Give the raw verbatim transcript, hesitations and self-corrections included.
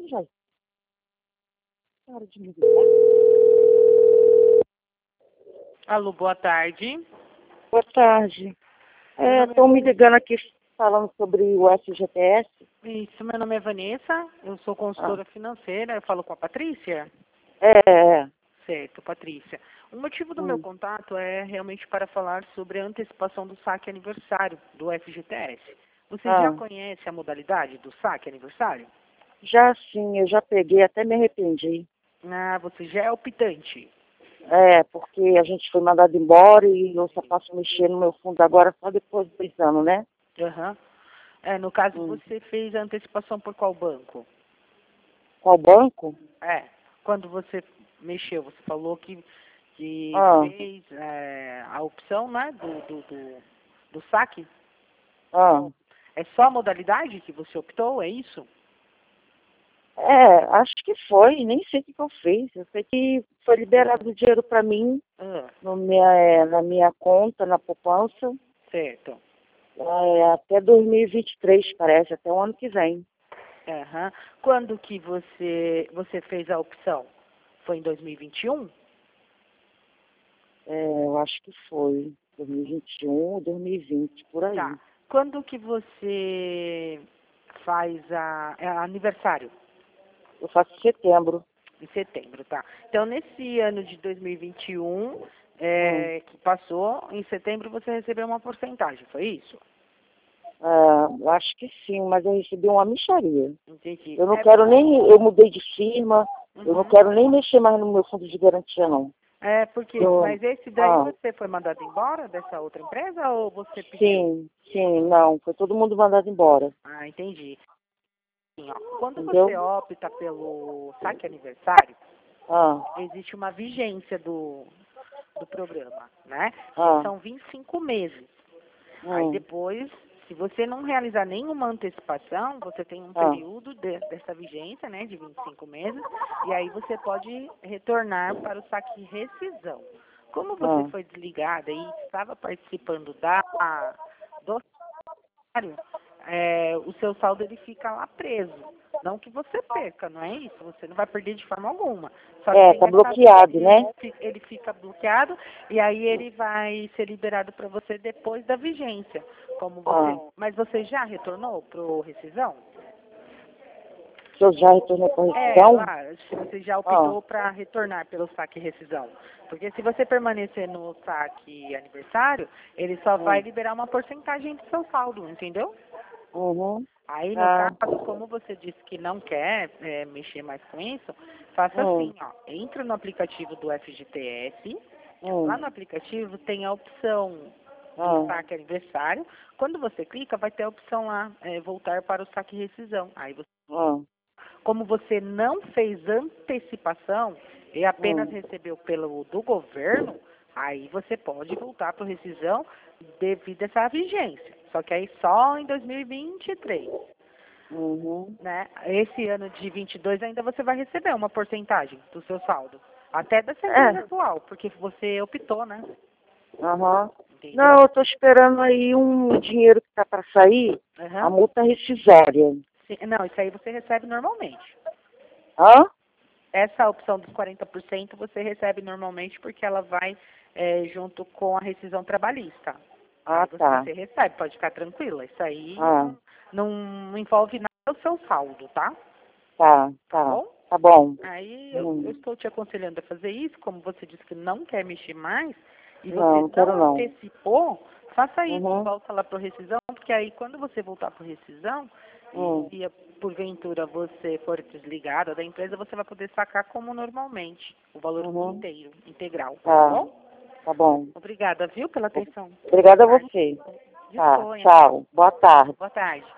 já. Hora de me ligar. Alô, boa tarde. Boa tarde. Meu nome é Estão me ligando aqui falando sobre o F G T S. Isso, meu nome é Vanessa, eu sou consultora financeira, eu falo com a Patrícia? É, é. Certo, Patrícia. O motivo do Hum. meu contato é realmente para falar sobre a antecipação do saque aniversário do F G T S. Você já Ah. conhece a modalidade do saque aniversário? Já sim, eu já peguei, até me arrependi. Ah, você já é optante. É, porque a gente foi mandado embora e eu só posso mexer no meu fundo agora só depois de dois anos, né? Aham. É, no caso, Hum. você fez a antecipação por qual banco? Qual banco? É, quando você mexeu, você falou que, que Ah. fez é, a opção, né, do, do, do, do saque. Ah. É só a modalidade que você optou, é isso? É, acho que foi, nem sei o que que eu fiz. Eu sei que foi liberado o dinheiro para mim Ah, no minha, é, na minha conta, na poupança, certo. é, até dois mil e vinte e três, parece, até o ano que vem. Aham. Quando que você, você fez a opção? Foi em dois mil e vinte e um? É, eu acho que foi dois mil e vinte e um, dois mil e vinte, por aí. Tá. Quando que você faz a, é aniversário? Eu faço em setembro. Em setembro, tá. Então, nesse ano de dois mil e vinte e um, Hum. é, que passou, em setembro você recebeu uma porcentagem, foi isso? Ah, eu acho que sim, mas eu recebi uma mixaria. Entendi. Eu não É, quero nem, eu mudei de firma, eu não uhum. quero nem mexer mais no meu fundo de garantia, não. É, porque, Eu, mas esse daí ah, você foi mandado embora dessa outra empresa ou você pediu? sim, sim, não, foi todo mundo mandado embora, Ah, entendi. Assim, ó, quando entendeu? você opta pelo saque aniversário, Ah, existe uma vigência do, do programa, né? Que ah, são vinte e cinco meses. Aí hum, depois, se você não realizar nenhuma antecipação, você tem um ah, período de, dessa vigência, né, de vinte e cinco meses, e aí você pode retornar para o saque rescisão. Como você ah, foi desligada e estava participando da do salário, é, o seu saldo ele fica lá preso. Não que você perca, não é isso? Você não vai perder de forma alguma. Só que é, tem tá essa bloqueado, né? ele ele fica bloqueado e aí ele vai ser liberado para você depois da vigência. Como você, Ah, mas você já retornou pro rescisão? se eu já retornei com É, rescisão, lá, se você já ah, optou para retornar pelo saque rescisão. Porque se você permanecer no saque aniversário, ele só vai hum, liberar uma porcentagem do seu saldo, entendeu? uhum, Aí, no ah, caso, como você disse que não quer é, mexer mais com isso, faça hum, assim, ó. Entra no aplicativo do F G T S. Lá hum, no aplicativo tem a opção do ah, saque aniversário. Quando você clica, vai ter a opção lá, é, voltar para o saque rescisão. Aí, você, ah, como você não fez antecipação e apenas hum, recebeu pelo do governo, aí você pode voltar para o rescisão devido a essa vigência. Só que aí só em dois mil e vinte e três. uhum, Né? Esse ano de vinte e dois ainda você vai receber uma porcentagem do seu saldo. Até dessa empresa é, atual, porque você optou, né? aham. Entendeu? Não, eu tô esperando aí um dinheiro que tá para sair, a Aham. multa rescisória. Sim, não, isso aí você recebe normalmente. Hã? Essa opção dos quarenta por cento você recebe normalmente porque ela vai é, junto com a rescisão trabalhista. Ah, Aí você, tá. você recebe, pode ficar tranquila. Isso aí Ah, não, não envolve nada do seu saldo, tá? tá, Tá tá. bom? Tá bom. Aí eu, eu Hum, estou te aconselhando a fazer isso, como você disse que não quer mexer mais, e não, você não quero não não. antecipou, faça isso, Uhum, volta lá para rescisão, porque aí quando você voltar para rescisão, e hum, se porventura você for desligada da empresa, você vai poder sacar como normalmente, o valor uhum, inteiro, integral, tá tá, bom? tá bom. Obrigada, viu, pela atenção. Boa Obrigada a tarde. você. Tá, Disponha. tchau. Boa tarde. Boa tarde.